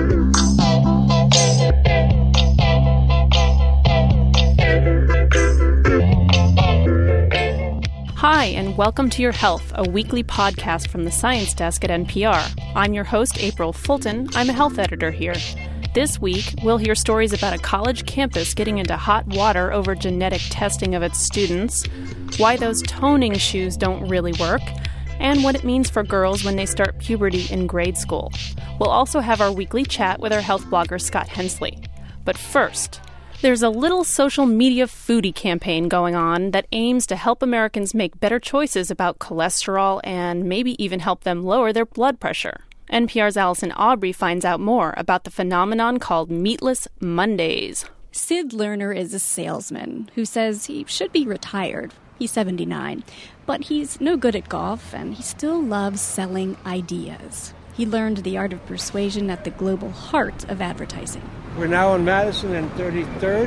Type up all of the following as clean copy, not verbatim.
Hi, and welcome to Your Health, a weekly podcast from the Science Desk at NPR. I'm your host, April Fulton. I'm a health editor here. This week, we'll hear stories about a college campus getting into hot water over genetic testing of its students, why those toning shoes don't really work, and what it means for girls when they start puberty in grade school. We'll also have our weekly chat with our health blogger, Scott Hensley. But first, there's a little social media foodie campaign going on that aims to help Americans make better choices about cholesterol and maybe even help them lower their blood pressure. NPR's Allison Aubrey finds out more about the phenomenon called Meatless Mondays. Sid Lerner is a salesman who says he should be retired. He's 79, but he's no good at golf and he still loves selling ideas. He learned the art of persuasion at the global heart of advertising. We're now on Madison and 33rd.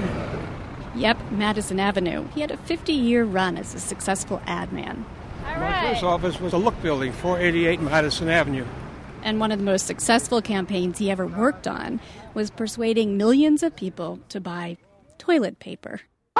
Yep, Madison Avenue. He had a 50-year run as a successful ad man. My first office was a Look building, 488 Madison Avenue. And one of the most successful campaigns he ever worked on was persuading millions of people to buy toilet paper.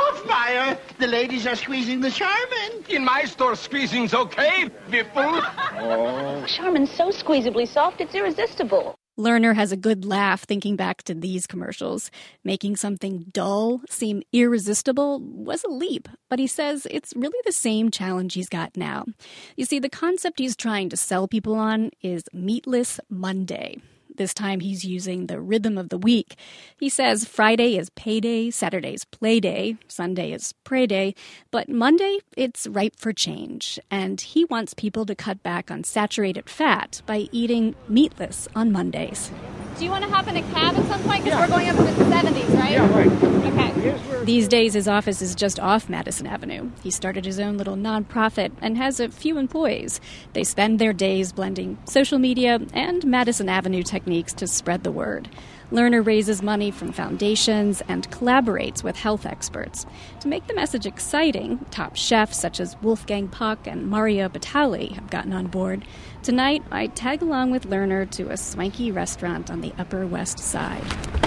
Fire! The ladies are squeezing the Charmin. In my store, squeezing's okay, Whipple. Oh, Charmin's so squeezably soft, it's irresistible. Lerner has a good laugh thinking back to these commercials. Making something dull seem irresistible was a leap, but he says it's really the same challenge he's got now. You see, the concept he's trying to sell people on is Meatless Monday. This time he's using the rhythm of the week. He says Friday is payday, Saturday's play day, Sunday is pray day, but Monday, it's ripe for change. And he wants people to cut back on saturated fat by eating meatless on Mondays. Do you want to hop in a cab at some point? Because we're going up to the 70s, right? Yeah, right. Okay. These days, his office is just off Madison Avenue. He started his own little nonprofit and has a few employees. They spend their days blending social media and Madison Avenue techniques to spread the word. Lerner raises money from foundations and collaborates with health experts. To make the message exciting, top chefs such as Wolfgang Puck and Mario Batali have gotten on board. Tonight, I tag along with Lerner to a swanky restaurant on the Upper West Side.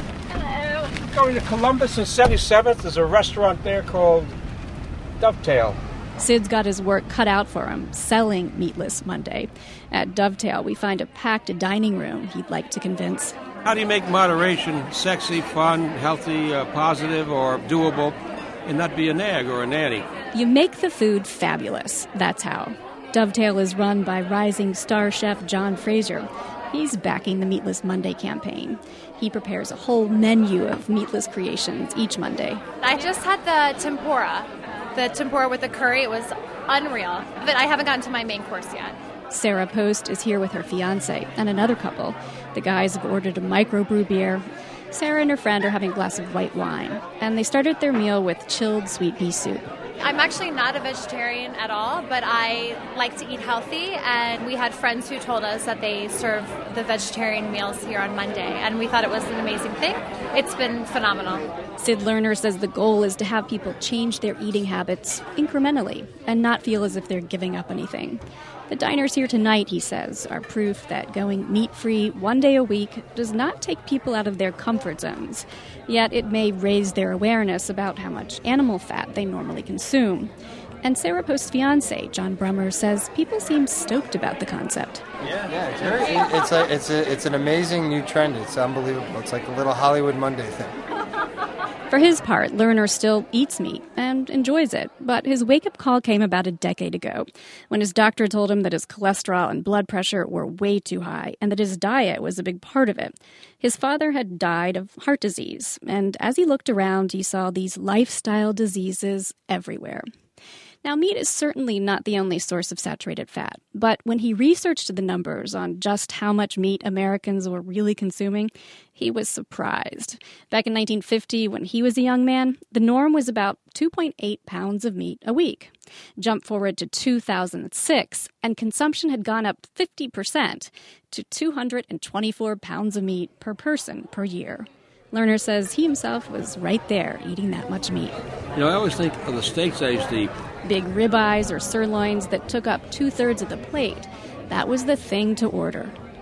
Hello. Going to Columbus and 77th, there's a restaurant there called Dovetail. Sid's got his work cut out for him, selling Meatless Monday. At Dovetail, we find a packed dining room he'd like to convince. How do you make moderation sexy, fun, healthy, positive, or doable, and not be a nag or a nanny? You make the food fabulous. That's how. Dovetail is run by rising star chef John Fraser. He's backing the Meatless Monday campaign. He prepares a whole menu of meatless creations each Monday. I just had the tempura. The tempura with the curry, it was unreal. But I haven't gotten to my main course yet. Sarah Post is here with her fiancé and another couple. The guys have ordered a microbrew beer. Sarah and her friend are having a glass of white wine. And they started their meal with chilled sweet pea soup. I'm actually not a vegetarian at all, but I like to eat healthy, and we had friends who told us that they serve the vegetarian meals here on Monday, and we thought it was an amazing thing. It's been phenomenal. Sid Lerner says the goal is to have people change their eating habits incrementally and not feel as if they're giving up anything. The diners here tonight, he says, are proof that going meat-free one day a week does not take people out of their comfort zones. Yet it may raise their awareness about how much animal fat they normally consume. And Sarah Post's fiancé, John Brummer, says people seem stoked about the concept. Yeah, it's an amazing new trend. It's unbelievable. It's like a little Hollywood Monday thing. For his part, Lerner still eats meat and enjoys it, but his wake-up call came about a decade ago, when his doctor told him that his cholesterol and blood pressure were way too high and that his diet was a big part of it. His father had died of heart disease, and as he looked around, he saw these lifestyle diseases everywhere. Now, meat is certainly not the only source of saturated fat, but when he researched the numbers on just how much meat Americans were really consuming, he was surprised. Back in 1950, when he was a young man, the norm was about 2.8 pounds of meat a week. Jump forward to 2006, and consumption had gone up 50% to 224 pounds of meat per person per year. Lerner says he himself was right there eating that much meat. You know, I always think of the steaks I used to eat. Big ribeyes or sirloins that took up 2/3 of the plate. That was the thing to order.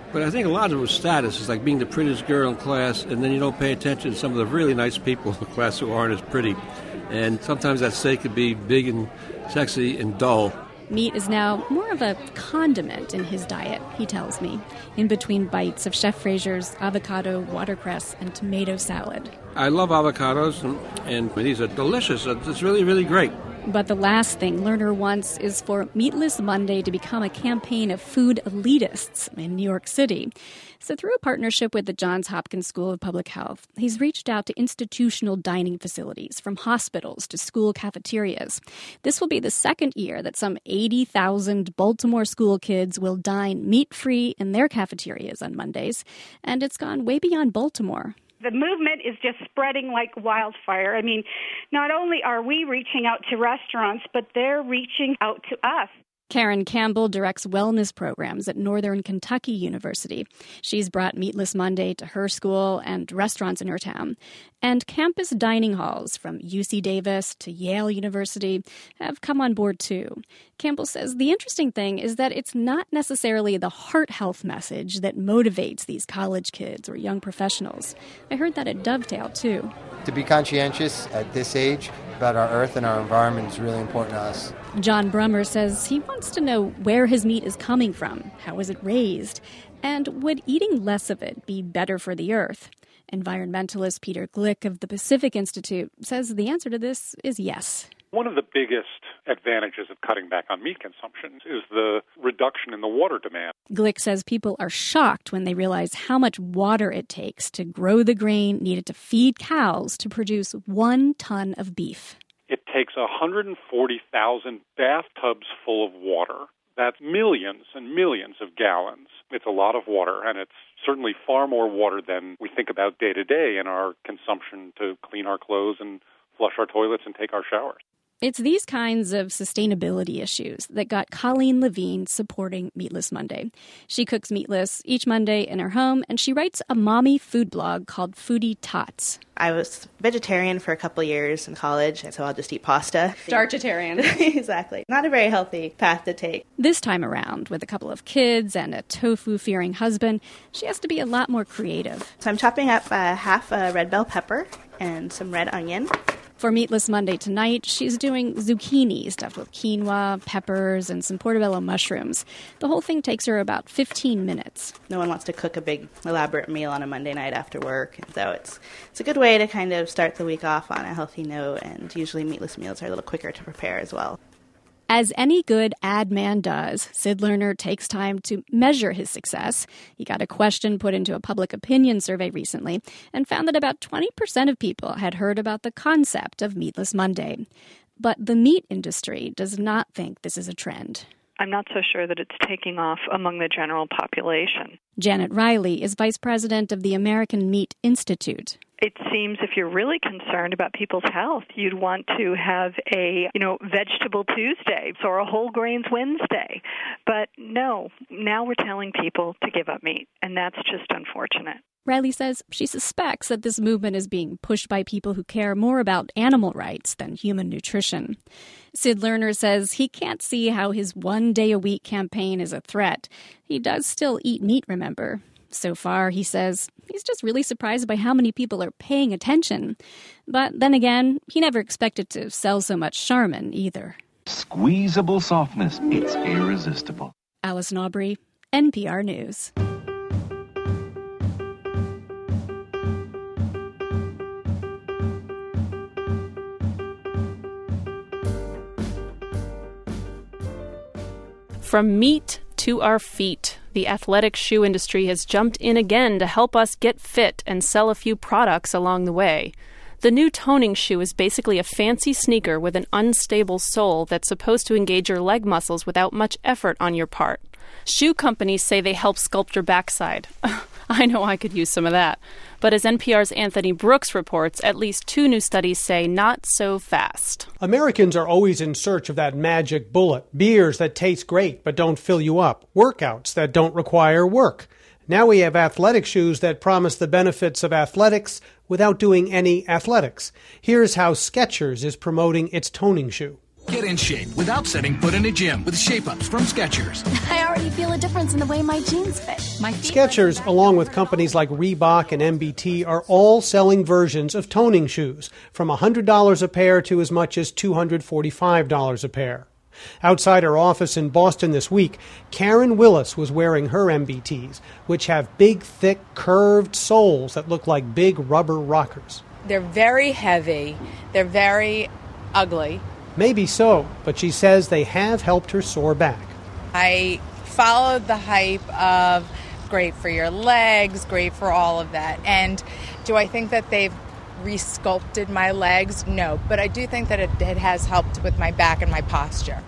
But I think a lot of it was status. It's like being the prettiest girl in class, and then you don't pay attention to some of the really nice people in the class who aren't as pretty. And sometimes that steak could be big and sexy and dull. Meat is now more of a condiment in his diet, he tells me, in between bites of Chef Frazier's avocado, watercress, and tomato salad. I love avocados, and these are delicious. It's really, really great. But the last thing Lerner wants is for Meatless Monday to become a campaign of food elitists in New York City. So through a partnership with the Johns Hopkins School of Public Health, he's reached out to institutional dining facilities, from hospitals to school cafeterias. This will be the second year that some 80,000 Baltimore school kids will dine meat-free in their cafeterias on Mondays, and it's gone way beyond Baltimore. The movement is just spreading like wildfire. I mean, not only are we reaching out to restaurants, but they're reaching out to us. Karen Campbell directs wellness programs at Northern Kentucky University. She's brought Meatless Monday to her school and restaurants in her town. And campus dining halls from UC Davis to Yale University have come on board too. Campbell says the interesting thing is that it's not necessarily the heart health message that motivates these college kids or young professionals. I heard that at Dovetail too. To be conscientious at this age about our earth and our environment is really important to us. John Brummer says he wants to know where his meat is coming from, how is it raised, and would eating less of it be better for the earth? Environmentalist Peter Glick of the Pacific Institute says the answer to this is yes. One of the biggest advantages of cutting back on meat consumption is the reduction in the water demand. Glick says people are shocked when they realize how much water it takes to grow the grain needed to feed cows to produce 1 ton of beef. It takes 140,000 bathtubs full of water. That's millions and millions of gallons. It's a lot of water, and it's certainly far more water than we think about day to day in our consumption to clean our clothes and flush our toilets and take our showers. It's these kinds of sustainability issues that got Colleen Levine supporting Meatless Monday. She cooks meatless each Monday in her home, and she writes a mommy food blog called Foodie Tots. I was vegetarian for a couple of years in college, so I'll just eat pasta. Starchitarian. Exactly. Not a very healthy path to take. This time around, with a couple of kids and a tofu-fearing husband, she has to be a lot more creative. So I'm chopping up half a red bell pepper and some red onion. For Meatless Monday tonight, she's doing zucchini stuffed with quinoa, peppers, and some portobello mushrooms. The whole thing takes her about 15 minutes. No one wants to cook a big, elaborate meal on a Monday night after work, so it's a good way to kind of start the week off on a healthy note, and usually meatless meals are a little quicker to prepare as well. As any good ad man does, Sid Lerner takes time to measure his success. He got a question put into a public opinion survey recently and found that about 20% of people had heard about the concept of Meatless Monday. But the meat industry does not think this is a trend. I'm not so sure that it's taking off among the general population. Janet Riley is vice president of the American Meat Institute. It seems if you're really concerned about people's health, you'd want to have a, Vegetable Tuesday or a Whole Grains Wednesday. But no, now we're telling people to give up meat, and that's just unfortunate. Riley says she suspects that this movement is being pushed by people who care more about animal rights than human nutrition. Sid Lerner says he can't see how his one-day-a-week campaign is a threat. He does still eat meat, remember. So far, he says, he's just really surprised by how many people are paying attention. But then again, he never expected to sell so much Charmin either. Squeezable softness. It's irresistible. Allison Aubrey, NPR News. From meat to our feet, the athletic shoe industry has jumped in again to help us get fit and sell a few products along the way. The new toning shoe is basically a fancy sneaker with an unstable sole that's supposed to engage your leg muscles without much effort on your part. Shoe companies say they help sculpt your backside. I know I could use some of that. But as NPR's Anthony Brooks reports, at least 2 new studies say not so fast. Americans are always in search of that magic bullet. Beers that taste great but don't fill you up. Workouts that don't require work. Now we have athletic shoes that promise the benefits of athletics without doing any athletics. Here's how Skechers is promoting its toning shoe. Get in shape without setting foot in a gym with Shape-Ups from Skechers. I already feel a difference in the way my jeans fit. Skechers, along with companies like Reebok and MBT, are all selling versions of toning shoes, from $100 a pair to as much as $245 a pair. Outside her office in Boston this week, Karen Willis was wearing her MBTs, which have big, thick, curved soles that look like big rubber rockers. They're very heavy. They're very ugly. Maybe so, but she says they have helped her sore back. I followed the hype of great for your legs, great for all of that. And do I think that they've resculpted my legs? No, but I do think that it has helped with my back and my posture.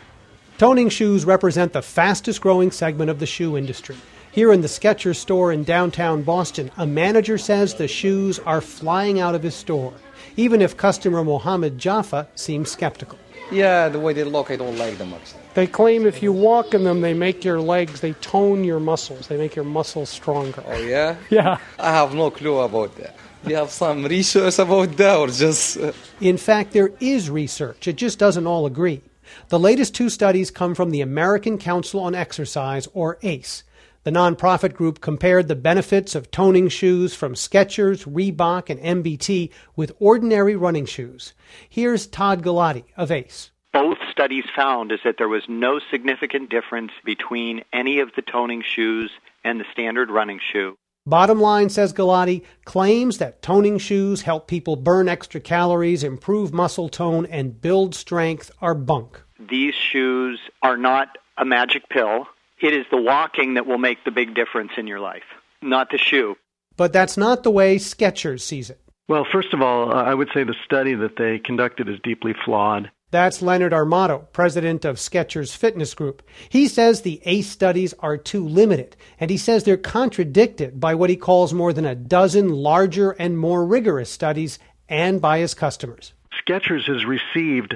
Toning shoes represent the fastest growing segment of the shoe industry. Here in the Skechers store in downtown Boston, a manager says the shoes are flying out of his store, even if customer Mohammed Jaffa seems skeptical. Yeah, the way they look, I don't like them much. They claim if you walk in them, they make your legs, they tone your muscles. They make your muscles stronger. Oh, yeah? Yeah. I have no clue about that. Do you have some research about that or just... In fact, there is research. It just doesn't all agree. The latest two studies come from the American Council on Exercise, or ACE. The nonprofit group compared the benefits of toning shoes from Skechers, Reebok, and MBT with ordinary running shoes. Here's Todd Galati of ACE. Both studies found is that there was no significant difference between any of the toning shoes and the standard running shoe. Bottom line, says Galati, claims that toning shoes help people burn extra calories, improve muscle tone, and build strength are bunk. These shoes are not a magic pill. It is the walking that will make the big difference in your life, not the shoe. But that's not the way Skechers sees it. Well, first of all, I would say the study that they conducted is deeply flawed. That's Leonard Armato, president of Skechers Fitness Group. He says the ACE studies are too limited, and he says they're contradicted by what he calls more than a dozen larger and more rigorous studies and by his customers. Skechers has received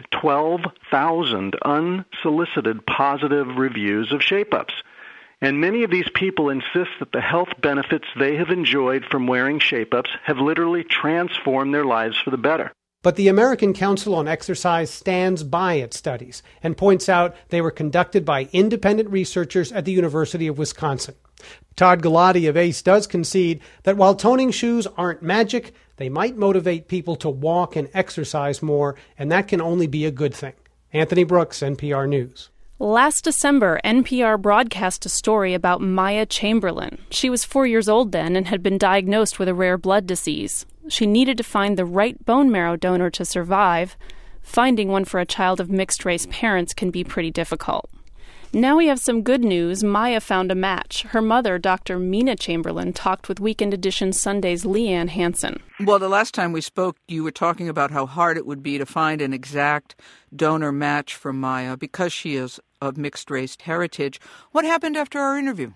12,000 unsolicited positive reviews of Shape-Ups. And many of these people insist that the health benefits they have enjoyed from wearing Shape-Ups have literally transformed their lives for the better. But the American Council on Exercise stands by its studies and points out they were conducted by independent researchers at the University of Wisconsin. Todd Galati of ACE does concede that while toning shoes aren't magic, they might motivate people to walk and exercise more, and that can only be a good thing. Anthony Brooks, NPR News. Last December, NPR broadcast a story about Maya Chamberlain. She was 4 years old then and had been diagnosed with a rare blood disease. She needed to find the right bone marrow donor to survive. Finding one for a child of mixed-race parents can be pretty difficult. Now we have some good news. Maya found a match. Her mother, Dr. Mina Chamberlain, talked with Weekend Edition Sunday's Leanne Hansen. Well, the last time we spoke, you were talking about how hard it would be to find an exact donor match for Maya because she is of mixed-race heritage. What happened after our interview?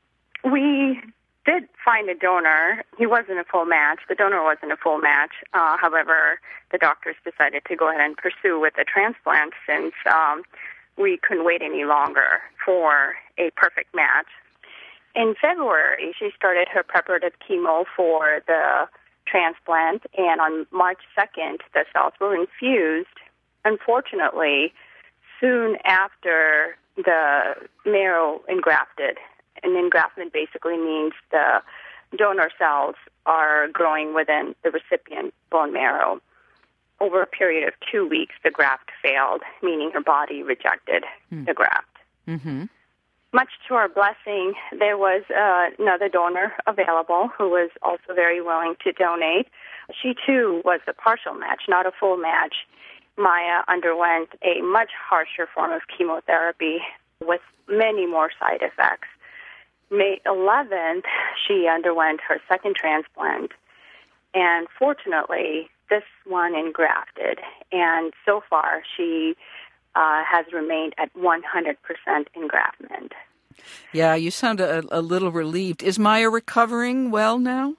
We did find a donor. He wasn't a full match. The donor wasn't a full match. However, the doctors decided to go ahead and pursue with a transplant since we couldn't wait any longer for a perfect match. In February, she started her preparative chemo for the transplant, and on March 2nd, the cells were infused. Unfortunately, soon after the marrow engrafted, and engraftment basically means the donor cells are growing within the recipient bone marrow. Over a period of 2 weeks, the graft failed, meaning her body rejected the graft. Mm-hmm. Much to our blessing, there was another donor available who was also very willing to donate. She, too, was a partial match, not a full match. Maya underwent a much harsher form of chemotherapy with many more side effects. May 11th, she underwent her second transplant, and fortunately, this one engrafted, and so far she has remained at 100% engraftment. Yeah, you sound a little relieved. Is Maya recovering well now?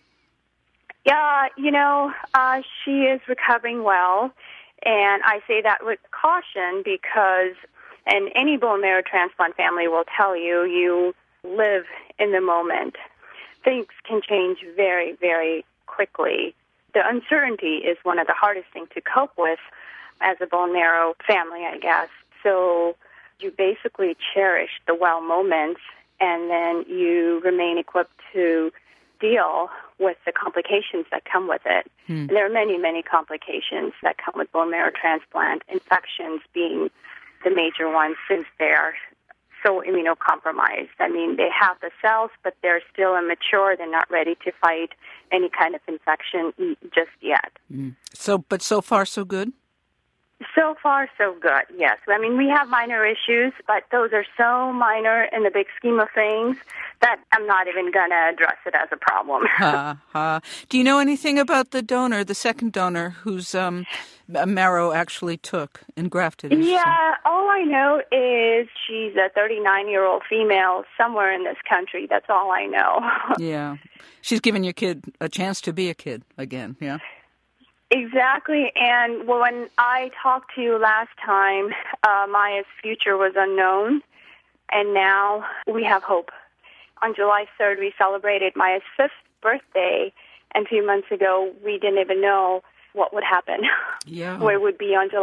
Yeah, she is recovering well, and I say that with caution because, and any bone marrow transplant family will tell you, you live in the moment. Things can change very, very quickly. The uncertainty is one of the hardest things to cope with. as a bone marrow family, I guess. So you basically cherish the wow moments, and then you remain equipped to deal with the complications that come with it. And there are many, many complications that come with bone marrow transplant, infections being the major ones since they are so immunocompromised. I mean, they have the cells, but they're still immature. They're not ready to fight any kind of infection just yet. But so far, so good? So far, so good, yes. I mean, we have minor issues, but those are so minor in the big scheme of things that I'm not even going to address it as a problem. Do you know anything about the donor, the second donor, whose marrow actually took and grafted? Yeah, all I know is she's a 39-year-old female somewhere in this country. That's all I know. Yeah. She's giving your kid a chance to be a kid again, yeah? Exactly, and when I talked to you last time, Maya's future was unknown, and now we have hope. On July 3rd, we celebrated Maya's 5th birthday, and 2 months ago, we didn't even know what would happen. Yeah. where we would be on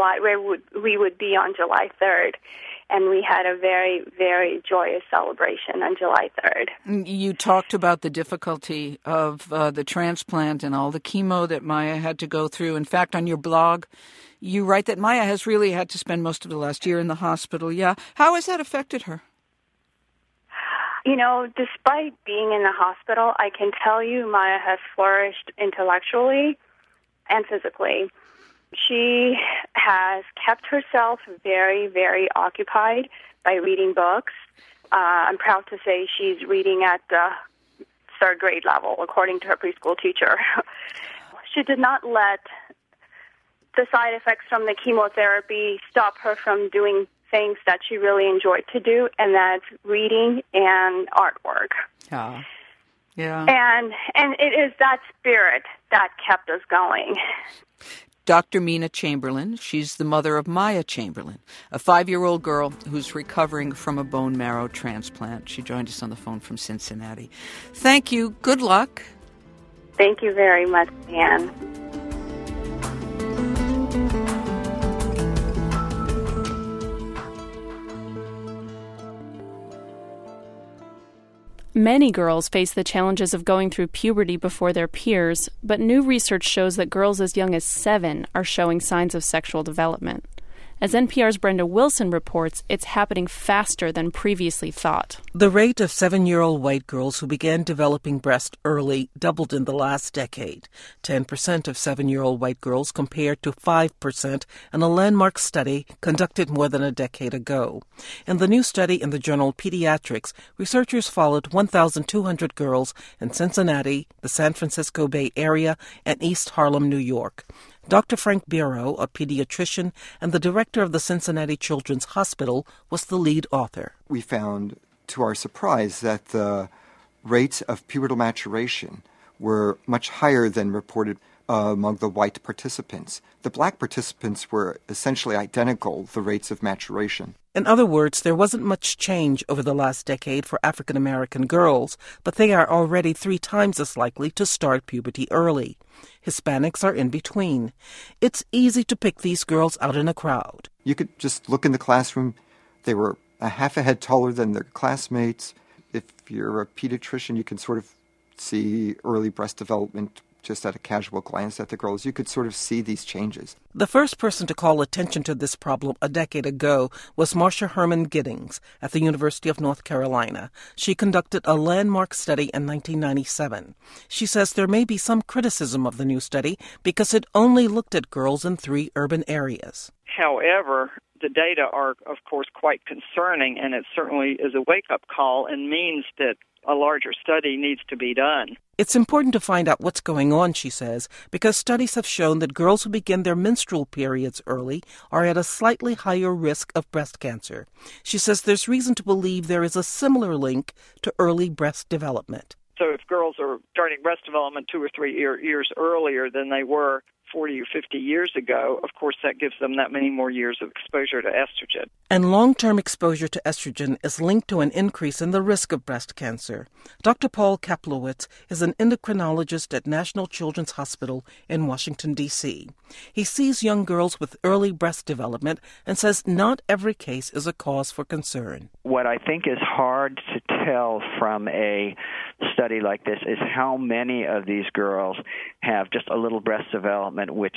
July 3rd. And we had a very, very joyous celebration on July 3rd. You talked about the difficulty of the transplant and all the chemo that Maya had to go through. In fact, on your blog, you write that Maya has really had to spend most of the last year in the hospital. Yeah. How has that affected her? You know, despite being in the hospital, I can tell you Maya has flourished intellectually and physically. She has kept herself very, very occupied by reading books. I'm proud to say she's reading at the 3rd grade level, according to her preschool teacher. She did not let the side effects from the chemotherapy stop her from doing things that she really enjoyed to do, and that's reading and artwork. Yeah. And it is that spirit that kept us going. Dr. Mina Chamberlain, she's the mother of Maya Chamberlain, a 5-year-old girl who's recovering from a bone marrow transplant. She joined us on the phone from Cincinnati. Thank you. Good luck. Thank you very much, Anne. Many girls face the challenges of going through puberty before their peers, but new research shows that girls as young as 7 are showing signs of sexual development. As NPR's Brenda Wilson reports, it's happening faster than previously thought. The rate of 7-year-old white girls who began developing breast early doubled in the last decade. 10% of 7-year-old white girls compared to 5% in a landmark study conducted more than a decade ago. In the new study in the journal Pediatrics, researchers followed 1,200 girls in Cincinnati, the San Francisco Bay Area, and East Harlem, New York. Dr. Frank Biro, a pediatrician and the director of the Cincinnati Children's Hospital, was the lead author. We found, to our surprise, that the rates of pubertal maturation were much higher than reported among the white participants. The black participants were essentially identical, the rates of maturation. In other words, there wasn't much change over the last decade for African American girls, but they are already 3 times as likely to start puberty early. Hispanics are in between. It's easy to pick these girls out in a crowd. You could just look in the classroom. They were a half a head taller than their classmates. If you're a pediatrician, you can sort of see early breast development just at a casual glance at the girls. You could sort of see these changes. The first person to call attention to this problem a decade ago was Marcia Herman Giddings at the University of North Carolina. She conducted a landmark study in 1997. She says there may be some criticism of the new study because it only looked at girls in 3 urban areas. However, the data are, of course, quite concerning, and it certainly is a wake-up call and means that a larger study needs to be done. It's important to find out what's going on, she says, because studies have shown that girls who begin their menstrual periods early are at a slightly higher risk of breast cancer. She says there's reason to believe there is a similar link to early breast development. So if girls are starting breast development 2 or 3 years earlier than they were 40 or 50 years ago, of course that gives them that many more years of exposure to estrogen. And long-term exposure to estrogen is linked to an increase in the risk of breast cancer. Dr. Paul Kaplowitz is an endocrinologist at National Children's Hospital in Washington, D.C. He sees young girls with early breast development and says not every case is a cause for concern. What I think is hard to tell from a study like this is how many of these girls have just a little breast development which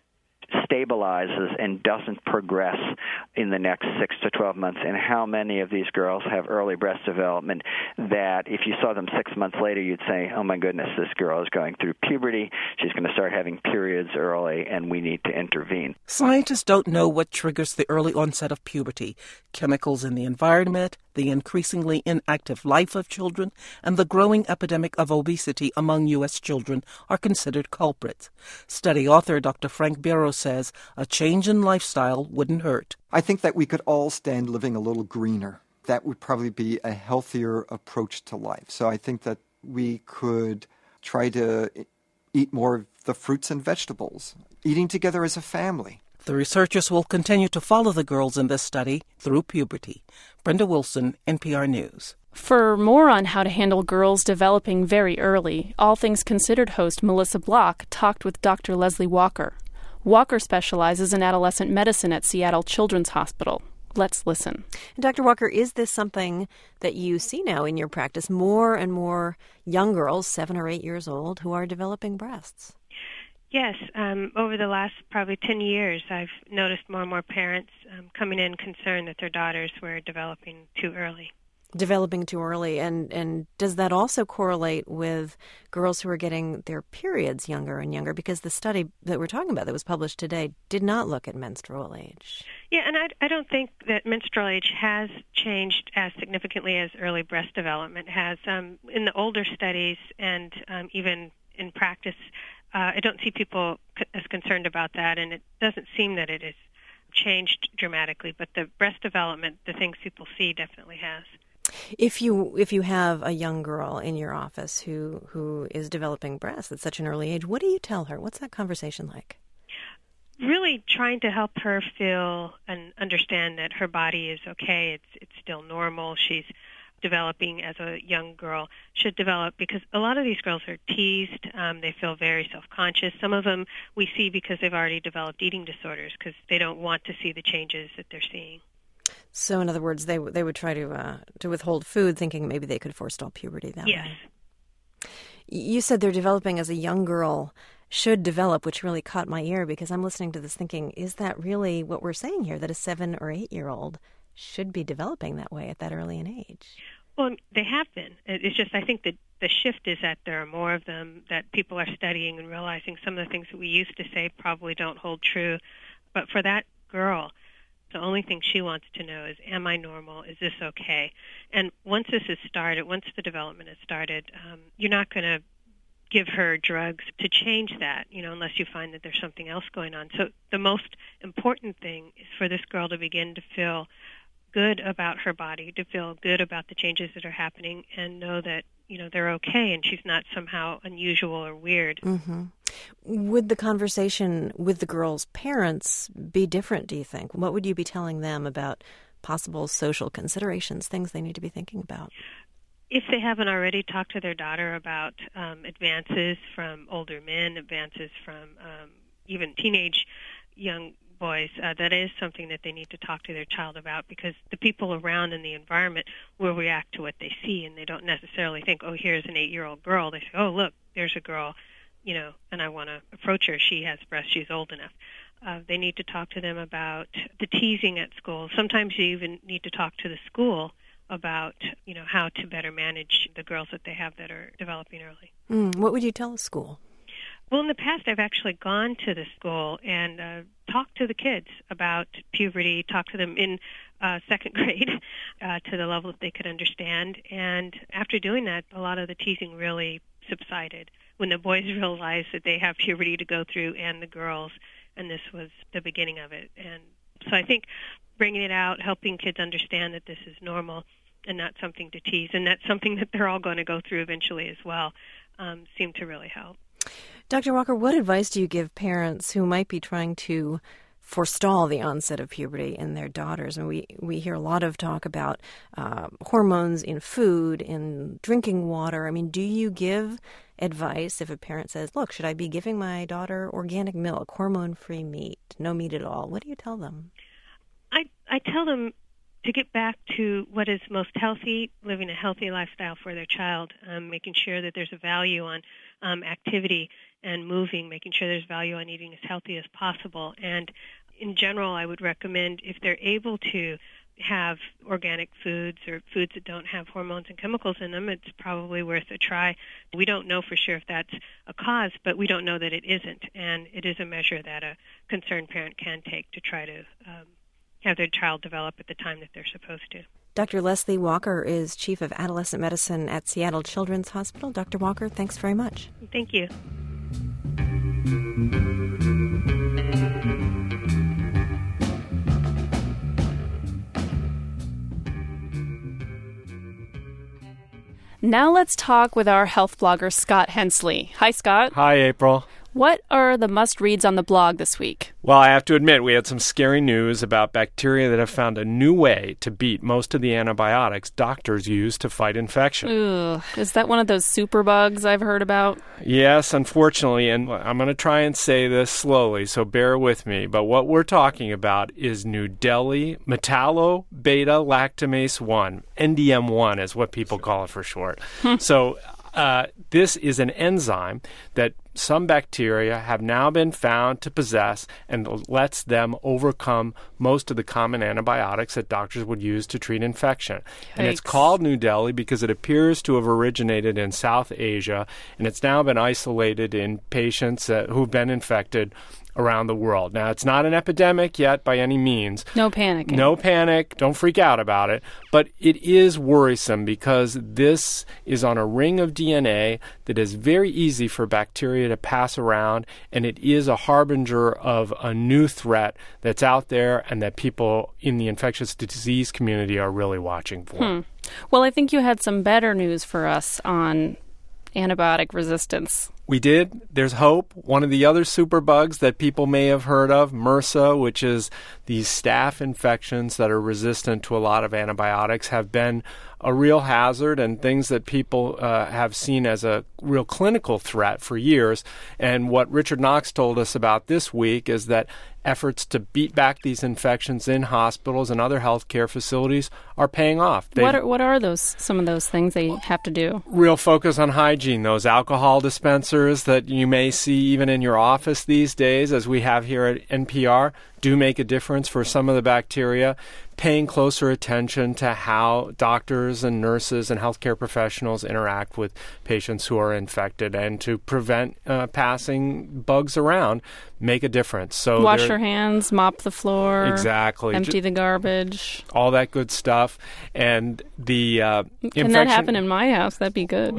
stabilizes and doesn't progress in the next 6 to 12 months, and how many of these girls have early breast development that if you saw them 6 months later, you'd say, oh my goodness, this girl is going through puberty, she's going to start having periods early, and we need to intervene. Scientists don't know what triggers the early onset of puberty. Chemicals in the environment, the increasingly inactive life of children, and the growing epidemic of obesity among U.S. children are considered culprits. Study author Dr. Frank Biro says a change in lifestyle wouldn't hurt. I think that we could all stand living a little greener. That would probably be a healthier approach to life. So I think that we could try to eat more of the fruits and vegetables, eating together as a family. The researchers will continue to follow the girls in this study through puberty. Brenda Wilson, NPR News. For more on how to handle girls developing very early, All Things Considered host Melissa Block talked with Dr. Leslie Walker. Walker specializes in adolescent medicine at Seattle Children's Hospital. Let's listen. Dr. Walker, is this something that you see now in your practice, more and more young girls, 7 or 8 years old, who are developing breasts? Yes, over the last probably 10 years, I've noticed more and more parents coming in concerned that their daughters were developing too early. Developing too early, and does that also correlate with girls who are getting their periods younger and younger? Because the study that we're talking about that was published today did not look at menstrual age. Yeah, and I don't think that menstrual age has changed as significantly as early breast development has. In the older studies and even in practice, I don't see people as concerned about that, and it doesn't seem that it has changed dramatically. But the breast development, the things people see, definitely has. If you have a young girl in your office who is developing breasts at such an early age, what do you tell her? What's that conversation like? Really trying to help her feel and understand that her body is okay. It's still normal. She's developing as a young girl, should develop, because a lot of these girls are teased. They feel very self-conscious. Some of them we see because they've already developed eating disorders because they don't want to see the changes that they're seeing. So in other words, they would try to withhold food, thinking maybe they could forestall puberty that yes. way. You said they're developing as a young girl should develop, which really caught my ear because I'm listening to this thinking, is that really what we're saying here, that a 7 or 8 year old should be developing that way at that early an age? Well, they have been. It's just I think that the shift is that there are more of them, that people are studying and realizing some of the things that we used to say probably don't hold true. But for that girl, the only thing she wants to know is, am I normal? Is this okay? And once this has started, once the development has started, you're not going to give her drugs to change that, unless you find that there's something else going on. So the most important thing is for this girl to begin to feel good about her body, to feel good about the changes that are happening, and know that, they're okay and she's not somehow unusual or weird. Mm-hmm. Would the conversation with the girl's parents be different, do you think? What would you be telling them about possible social considerations, things they need to be thinking about? If they haven't already talked to their daughter about advances from older men, advances from even teenage young boys, that is something that they need to talk to their child about, because the people around in the environment will react to what they see, and they don't necessarily think, oh, here's an 8-year-old girl. They say, oh, look, there's a girl, and I want to approach her. She has breasts. She's old enough. They need to talk to them about the teasing at school. Sometimes you even need to talk to the school about, how to better manage the girls that they have that are developing early. What would you tell a school? Well, in the past, I've actually gone to the school and talked to the kids about puberty, talked to them in second grade to the level that they could understand. And after doing that, a lot of the teasing really subsided when the boys realized that they have puberty to go through, and the girls, and this was the beginning of it. And so I think bringing it out, helping kids understand that this is normal and not something to tease, and that's something that they're all going to go through eventually as well, seemed to really help. Dr. Walker, what advice do you give parents who might be trying to forestall the onset of puberty in their daughters? And we hear a lot of talk about hormones in food, in drinking water. I mean, do you give advice if a parent says, look, should I be giving my daughter organic milk, hormone-free meat, no meat at all? What do you tell them? I tell them to get back to what is most healthy, living a healthy lifestyle for their child, making sure that there's a value on activity and moving, making sure there's value on eating as healthy as possible. And in general, I would recommend, if they're able to have organic foods or foods that don't have hormones and chemicals in them, it's probably worth a try. We don't know for sure if that's a cause, but we don't know that it isn't. And it is a measure that a concerned parent can take to try to have their child develop at the time that they're supposed to. Dr. Leslie Walker is Chief of Adolescent Medicine at Seattle Children's Hospital. Dr. Walker, thanks very much. Thank you. Now let's talk with our health blogger, Scott Hensley. Hi, Scott. Hi, April. What are the must-reads on the blog this week? Well, I have to admit, we had some scary news about bacteria that have found a new way to beat most of the antibiotics doctors use to fight infection. Ugh, is that one of those superbugs I've heard about? Yes, unfortunately, and I'm going to try and say this slowly, so bear with me, but what we're talking about is New Delhi metallo-beta-lactamase 1. NDM1 is what people call it for short. So this is an enzyme that some bacteria have now been found to possess and lets them overcome most of the common antibiotics that doctors would use to treat infection. Yikes. And it's called New Delhi because it appears to have originated in South Asia, and it's now been isolated in patients who've been infected around the world. Now, it's not an epidemic yet by any means. No panic. No panic. Don't freak out about it. But it is worrisome because this is on a ring of DNA that is very easy for bacteria to pass around, and it is a harbinger of a new threat that's out there and that people in the infectious disease community are really watching for. Well, I think you had some better news for us on antibiotic resistance. We did. There's hope. One of the other superbugs that people may have heard of, MRSA, which is these staph infections that are resistant to a lot of antibiotics, have been a real hazard and things that people have seen as a real clinical threat for years. And what Richard Knox told us about this week is that efforts to beat back these infections in hospitals and other healthcare facilities are paying off. What are some of those things they have to do? Real focus on hygiene. Those alcohol dispensers that you may see even in your office these days, as we have here at NPR, do make a difference for some of the bacteria. Paying closer attention to how doctors and nurses and healthcare professionals interact with patients who are infected and to prevent passing bugs around make a difference. So wash your hands, mop the floor. Exactly. Empty the garbage. All that good stuff. And the Can that happen in my house? That'd be good.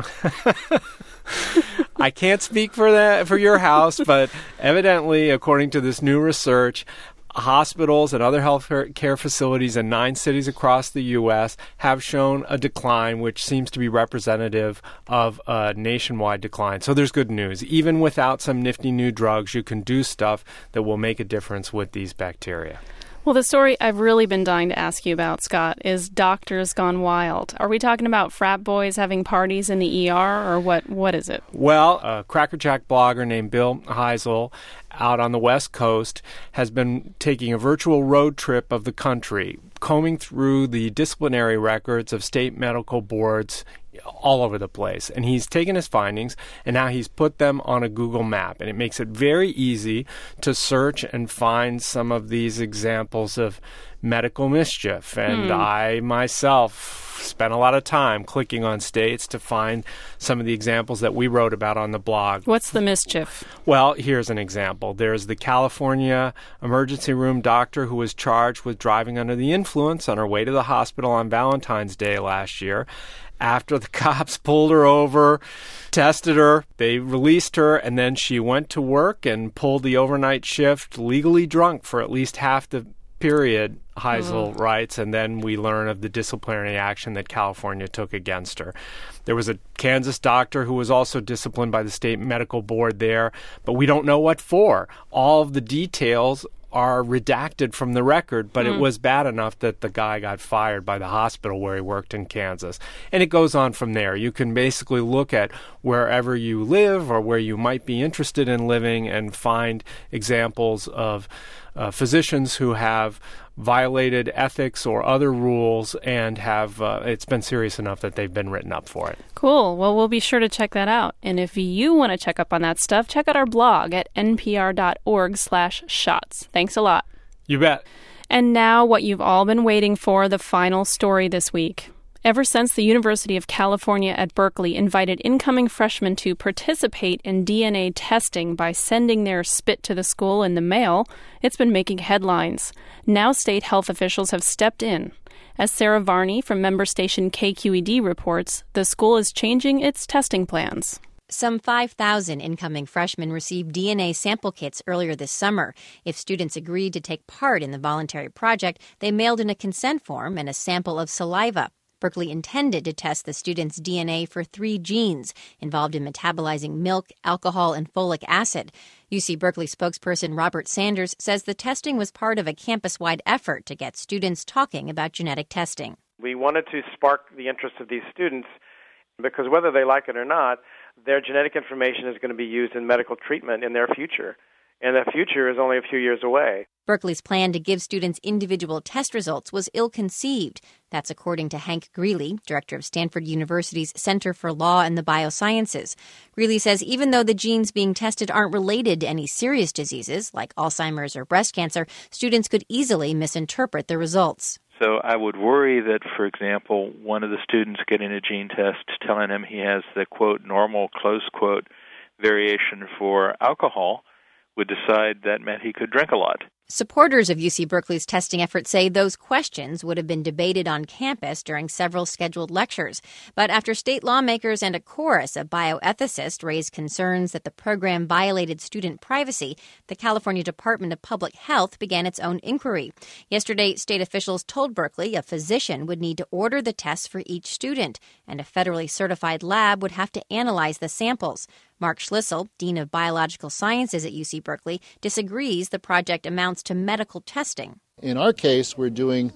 I can't speak for your house, but evidently, according to this new research, hospitals and other health care facilities in 9 cities across the U.S. have shown a decline, which seems to be representative of a nationwide decline. So there's good news. Even without some nifty new drugs, you can do stuff that will make a difference with these bacteria. Well, the story I've really been dying to ask you about, Scott, is Doctors Gone Wild. Are we talking about frat boys having parties in the ER, or what is it? Well, a Cracker Jack blogger named Bill Heisel out on the West Coast has been taking a virtual road trip of the country, combing through the disciplinary records of state medical boards all over the place. And he's taken his findings and now he's put them on a Google map. And it makes it very easy to search and find some of these examples of medical mischief. And I myself spent a lot of time clicking on states to find some of the examples that we wrote about on the blog. What's the mischief? Well, here's an example. There's the California emergency room doctor who was charged with driving under the influence on her way to the hospital on Valentine's Day last year. After the cops pulled her over, tested her, they released her, and then she went to work and pulled the overnight shift legally drunk for at least half the period, Heisel writes, and then we learn of the disciplinary action that California took against her. There was a Kansas doctor who was also disciplined by the state medical board there, but we don't know what for. All of the details are redacted from the record, but it was bad enough that the guy got fired by the hospital where he worked in Kansas. And it goes on from there. You can basically look at wherever you live or where you might be interested in living and find examples of physicians who have violated ethics or other rules and have it's been serious enough that they've been written up for it. Cool. Well, we'll be sure to check that out. And if you want to check up on that stuff, check out our blog at npr.org/shots. Thanks a lot. You bet. And now what you've all been waiting for, the final story this week. Ever since the University of California at Berkeley invited incoming freshmen to participate in DNA testing by sending their spit to the school in the mail, it's been making headlines. Now state health officials have stepped in. As Sarah Varney from member station KQED reports, the school is changing its testing plans. Some 5,000 incoming freshmen received DNA sample kits earlier this summer. If students agreed to take part in the voluntary project, they mailed in a consent form and a sample of saliva. Berkeley intended to test the students' DNA for 3 genes involved in metabolizing milk, alcohol, and folic acid. UC Berkeley spokesperson Robert Sanders says the testing was part of a campus-wide effort to get students talking about genetic testing. We wanted to spark the interest of these students because whether they like it or not, their genetic information is going to be used in medical treatment in their future. And that future is only a few years away. Berkeley's plan to give students individual test results was ill-conceived. That's according to Hank Greeley, director of Stanford University's Center for Law and the Biosciences. Greeley says even though the genes being tested aren't related to any serious diseases like Alzheimer's or breast cancer, students could easily misinterpret the results. So I would worry that, for example, one of the students getting a gene test telling him he has the, quote, normal, close quote, variation for alcohol would decide that meant he could drink a lot. Supporters of UC Berkeley's testing effort say those questions would have been debated on campus during several scheduled lectures. But after state lawmakers and a chorus of bioethicists raised concerns that the program violated student privacy, the California Department of Public Health began its own inquiry. Yesterday, state officials told Berkeley a physician would need to order the tests for each student, and a federally certified lab would have to analyze the samples. Mark Schlissel, Dean of Biological Sciences at UC Berkeley, disagrees the project amounts to medical testing. In our case, we're doing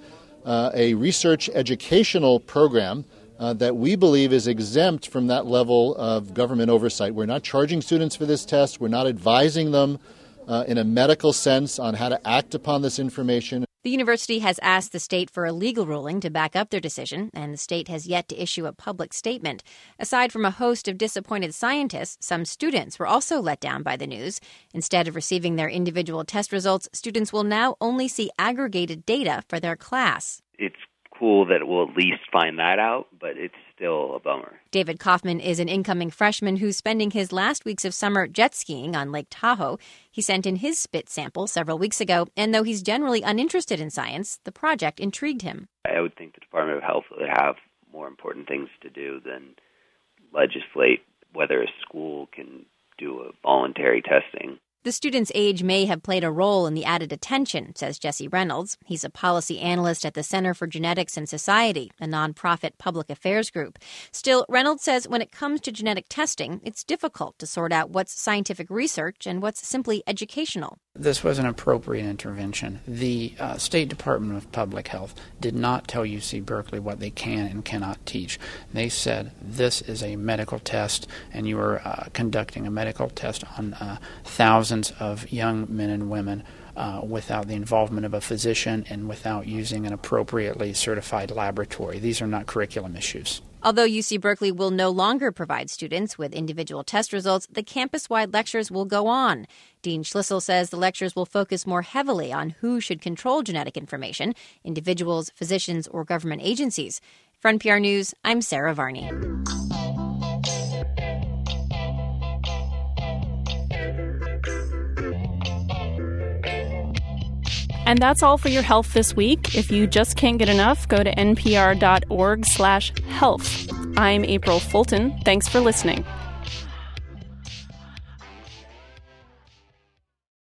a research educational program that we believe is exempt from that level of government oversight. We're not charging students for this test. We're not advising them in a medical sense on how to act upon this information. The university has asked the state for a legal ruling to back up their decision, and the state has yet to issue a public statement. Aside from a host of disappointed scientists, some students were also let down by the news. Instead of receiving their individual test results, students will now only see aggregated data for their class. It's cool that we'll at least find that out, but it's still a bummer. David Kaufman is an incoming freshman who's spending his last weeks of summer jet skiing on Lake Tahoe. He sent in his spit sample several weeks ago, and though he's generally uninterested in science, the project intrigued him. I would think the Department of Health would have more important things to do than legislate whether a school can do a voluntary testing. The student's age may have played a role in the added attention, says Jesse Reynolds. He's a policy analyst at the Center for Genetics and Society, a nonprofit public affairs group. Still, Reynolds says when it comes to genetic testing, it's difficult to sort out what's scientific research and what's simply educational. This was an appropriate intervention. The State Department of Public Health did not tell UC Berkeley what they can and cannot teach. They said this is a medical test, and you are conducting a medical test on thousands of young men and women without the involvement of a physician and without using an appropriately certified laboratory. These are not curriculum issues. Although UC Berkeley will no longer provide students with individual test results, the campus-wide lectures will go on. Dean Schlissel says the lectures will focus more heavily on who should control genetic information, individuals, physicians, or government agencies. For NPR News, I'm Sarah Varney. And that's all for your health this week. If you just can't get enough, go to npr.org/health. I'm April Fulton. Thanks for listening.